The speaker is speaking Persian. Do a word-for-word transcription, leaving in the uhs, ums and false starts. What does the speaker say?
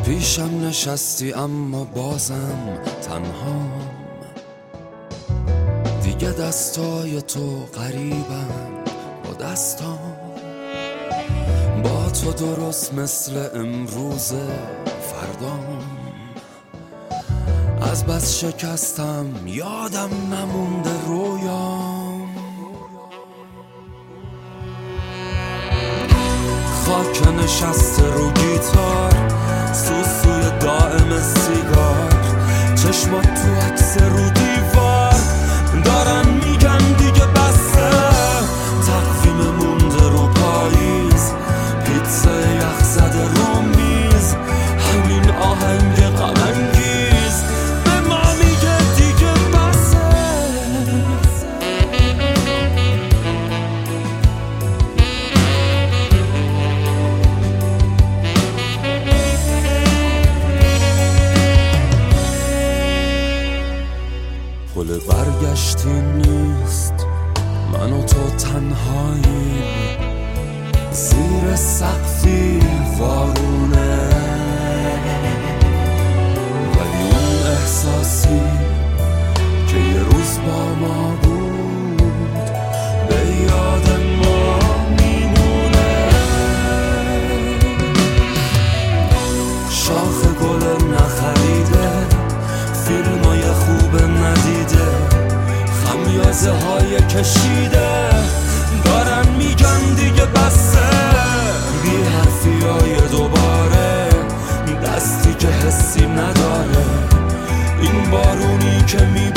پیشم نشستی اما بازم تنهام، دیگه دستای تو قریبن با دستام، با تو درست مثل امروز فردام. از بس شکستم یادم نمونده رویام، خاک نشسته رو گیتار، سوسوی دائم سیگار، چشمات تو عکس رو دیوار دارن میگن دیگه بسه. تقویم مونده رو پاییز، پیتزا یخ زده رو میز، همین آهنگ غم انگیز به ما میگه دیگه بسه. پل برگشتی نیست، من و تو تنهاییم زیر سقفی وارونه، ولی اون احساسی که یه روز با ما بود به یاد ما میمونه. شاخ گل نخریده، فیلمای خوب ندیده، خمیازه های کشیده دارن میگن دیگه بسه. بی حرفی های دوباره، دستی که حسی نداره، این بارونی که می